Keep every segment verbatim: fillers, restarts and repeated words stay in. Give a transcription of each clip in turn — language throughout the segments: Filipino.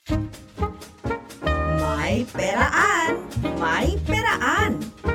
May Peraan! May Peraan!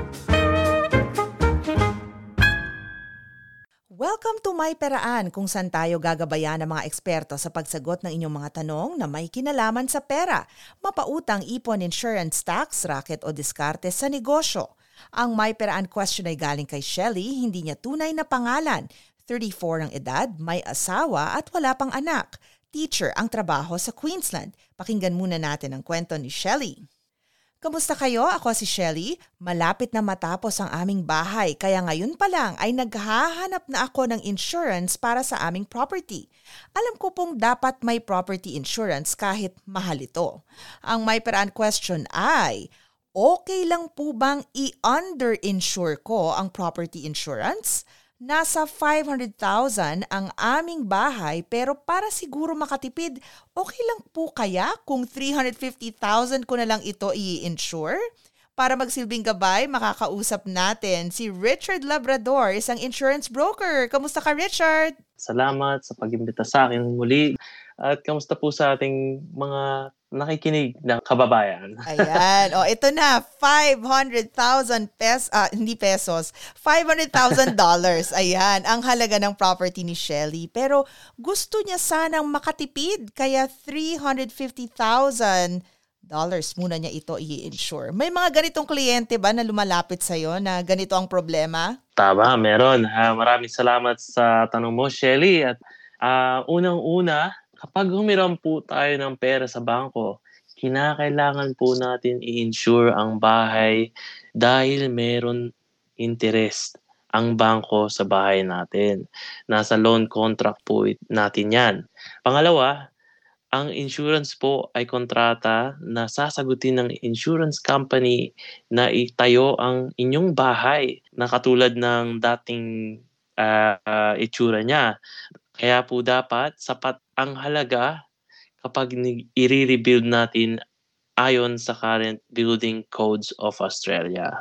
Welcome to My Peraan, kung saan tayo gagabayan ng mga eksperto sa pagsagot ng inyong mga tanong na may kinalaman sa pera, mapautang, ipon, insurance, tax, racket o diskarte sa negosyo. Ang My Peraan question ay galing kay Shelly, hindi niya tunay na pangalan, thirty-four ang edad, may asawa at wala pang anak. Teacher ang trabaho sa Queensland. Pakinggan muna natin ang kwento ni Shelly. Kamusta kayo? Ako si Shelly. Malapit na matapos ang aming bahay kaya ngayon pa lang ay naghahanap na ako ng insurance para sa aming property. Alam ko pong dapat may property insurance kahit mahal ito. Ang may peraan question ay, okay lang po bang i-under-insure ko ang property insurance? Nasa five hundred thousand ang aming bahay pero para siguro makatipid, okay lang po kaya kung three hundred fifty thousand ko na lang ito i-insure? Para magsilbing gabay, makakausap natin si Richard Labrador, isang insurance broker. Kamusta ka, Richard? Salamat sa pag-imbita sa akin muli. At kamusta po sa ating mga nakikinig ng kababayan? Ayan. O, ito na. five hundred thousand pesos, ah, hindi pesos, five hundred thousand dollars. Ayan, ang halaga ng property ni Shelly. Pero gusto niya sanang makatipid, kaya three hundred fifty thousand dollars muna niya ito i-insure. May mga ganitong kliyente ba na lumalapit sa'yo na ganito ang problema? Tama, meron. Uh, maraming salamat sa tanong mo, Shelly. At uh, unang-una, kapag humiram po tayo ng pera sa bangko, kinakailangan po natin i-insure ang bahay dahil meron interest ang bangko sa bahay natin. Nasa loan contract po natin yan. Pangalawa, ang insurance po ay kontrata na sasagutin ng insurance company na itayo ang inyong bahay na katulad ng dating uh, uh, itsura niya. Kaya po dapat sapat ang halaga kapag i-rebuild natin ayon sa current building codes of Australia.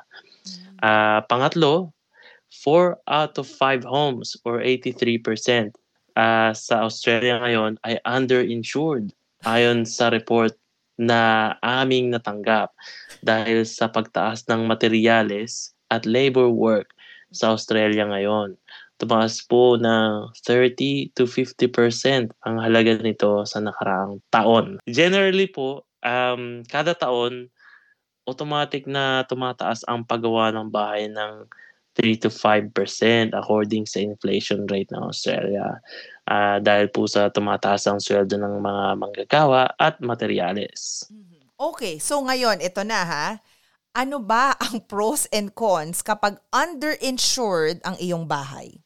Uh, pangatlo, four out of five homes or eighty-three percent uh, sa Australia ngayon ay underinsured ayon sa report na aming natanggap dahil sa pagtaas ng materyales at labor work sa Australia ngayon. Tumaas po ng thirty to fifty percent ang halaga nito sa nakaraang taon. Generally po, um, kada taon, automatic na tumataas ang paggawa ng bahay ng three to five percent according sa inflation rate ng Australia. Uh, dahil po sa tumataas ang sweldo ng mga manggagawa at materyales. Okay, so ngayon, ito na ha. Ano ba ang pros and cons kapag underinsured ang iyong bahay?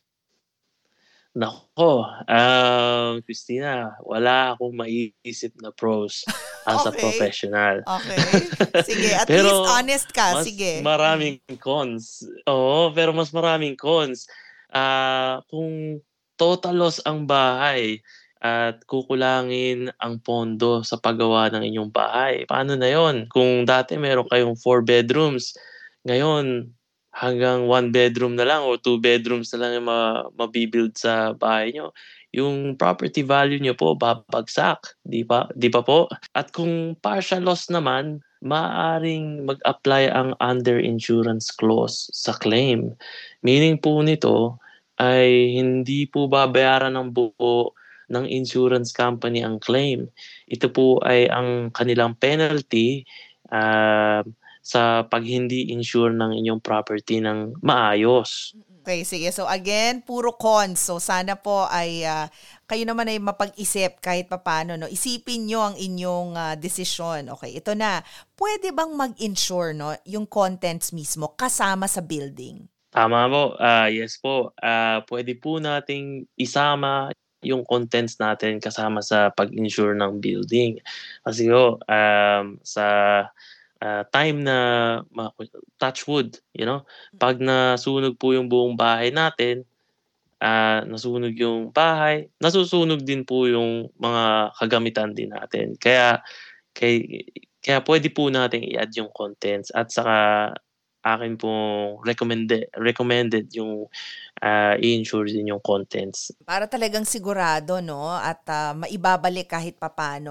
Nako, um, Christina, wala akong maiisip na pros as a Okay. professional. Okay. Sige, at Pero least honest ka. Mas Sige. maraming cons. Oo, pero mas maraming cons. Ah, kung total loss ang bahay at kukulangin ang pondo sa paggawa ng inyong bahay, paano na yon? Kung dati meron kayong four bedrooms, ngayon hanggang one bedroom na lang or two bedrooms na lang yung ma- mabibuild sa bahay nyo, yung property value nyo po babagsak, di pa, di pa po? At kung partial loss naman, maaaring mag-apply ang under-insurance clause sa claim. Meaning po nito ay hindi po babayaran ng buo ng insurance company ang claim. Ito po ay ang kanilang penalty uh, sa pag hindi insure ng inyong property ng maayos. Okay, sige. So again, puro cons. So sana po ay uh, kayo naman ay mapag-isip kahit papano. No? Isipin nyo ang inyong uh, desisyon. Okay, ito na. Pwede bang mag-insure no, yung contents mismo kasama sa building? Tama po. Uh, yes po. Uh, pwede po nating isama yung contents natin kasama sa pag-insure ng building. Kasi po, um, sa uh, time na touch wood, you know, pag nasunog po yung buong bahay natin, uh, nasunog yung bahay, nasusunog din po yung mga kagamitan din natin. Kaya, kay, kaya pwede po natin i-add yung contents at saka akin pong recommended, recommended yung uh, i-insure din yung contents. Para talagang sigurado, no? At uh, maibabalik kahit papano.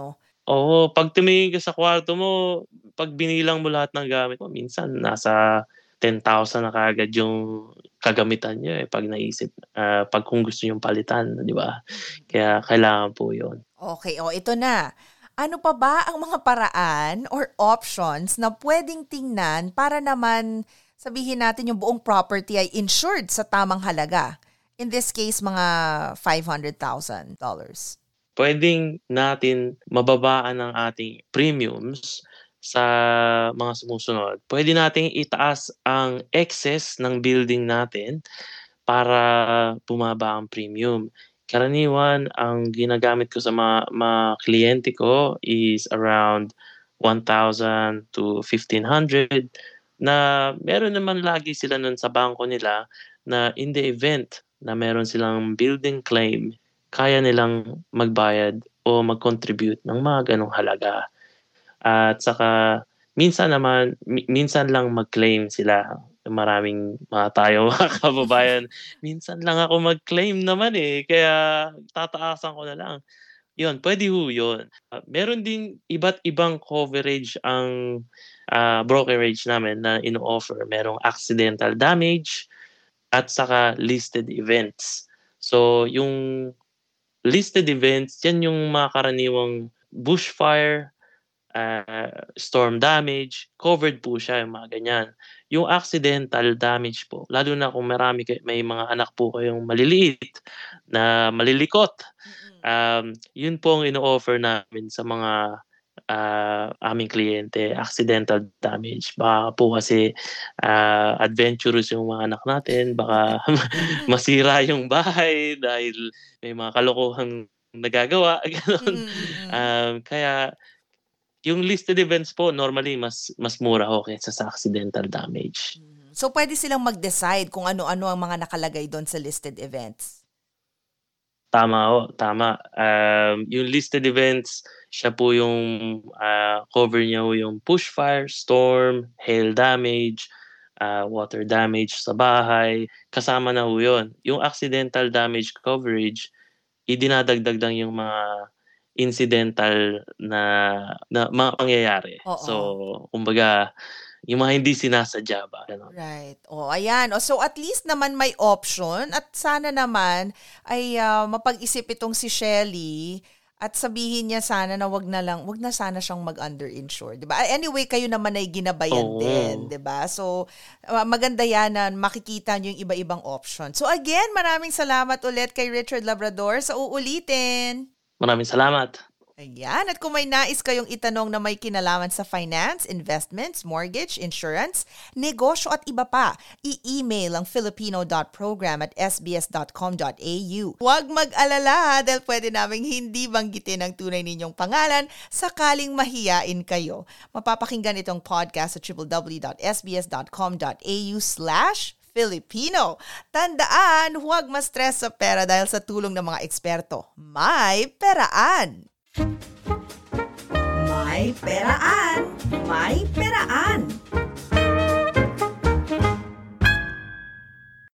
Oo, 'pag tumingin ka sa kwarto mo, 'pag binilang mo lahat ng gamit mo minsan nasa ten thousand na kaagad yung kagamitan niyo, eh, 'pag naisip ah, 'pag kung gusto niyong palitan, 'di ba? Kaya kailangan po 'yun. Okay, o ito na. Ano pa ba ang mga paraan or options na puwedeng tingnan para naman sabihin natin yung buong property ay insured sa tamang halaga? In this case, mga five hundred thousand dollars. Puwedeng natin mababaan ang ating premiums sa mga sumusunod. Puwede nating itaas ang excess ng building natin para bumaba ang premium. Karaniwan ang ginagamit ko sa mga mga kliyente ko is around one thousand to fifteen hundred na meron naman lagi sila nun sa bangko nila na in the event na meron silang building claim, kaya nilang magbayad o mag-contribute ng mga gano'ng halaga. At saka minsan naman mi minsan lang mag-claim sila. Maraming mga tayo mga kababayan, minsan lang ako mag-claim naman, eh, kaya tataasan ko na lang. 'Yun, puwede ho 'yun. Ah, meron ding iba't ibang coverage ang, ah, brokerage namin na ino-offer. Merong accidental damage at saka listed events. So, yung listed events, 'yan yung mga karaniwang bushfire, ah, storm damage, covered po siya, yung mga ganyan. Yung accidental damage po, lalo na kung marami kay may mga anak po kayong maliliit na malilikot, Mm. um, yun po ang ino-offer namin sa mga, ah, aming kliyente, accidental damage. Baka po kasi, ah, adventurous yung mga anak natin, baka masira yung bahay dahil may mga kalokohang nagagawa, Mm, gano'n. mm. Um, kaya yung listed events po normally mas mas mura ho kaysa sa accidental damage. Hmm. So, puwede silang mag-decide kung ano-ano ang mga nakalagay do'n sa listed events? Tama ho, tama. Um, yung listed events, siya po yung, ah, cover niya ho yung bushfire, storm, hail damage, ah, water damage sa bahay, kasama na ho yun. Yung accidental damage coverage, idinadagdag lang yung mga incidental na na mga pangyayari. So, Oo. kumbaga yung mga hindi sinasadya ba, gano'n. Right. Oh, ayan. Oh, so at least naman may option at sana naman ay ah, mapag-isip itong si Shelly at sabihin niya sana na wag na lang, wag na sana siyang mag-underinsure, 'di ba? Anyway, kayo naman ay ginabayan din, Oo. 'di ba? So ah, maganda yan na makikita niyo yung iba-ibang option. So again, maraming salamat ulit kay Richard Labrador sa uulitin. Maraming salamat. Ayan, at kung may nais kayong itanong na may kinalaman sa finance, investments, mortgage, insurance, negosyo at iba pa, i-email ang filipino dot program at s b s dot com dot a u. Huwag mag-alala dahil pwede naming hindi banggitin ang tunay ninyong pangalan sakaling mahiyain kayo. Mapapakinggan itong podcast sa w w w dot s b s dot com dot a u slash Filipino. Tandaan, huwag ma-stress sa pera dahil sa tulong ng mga eksperto. May peraan! May peraan! May peraan!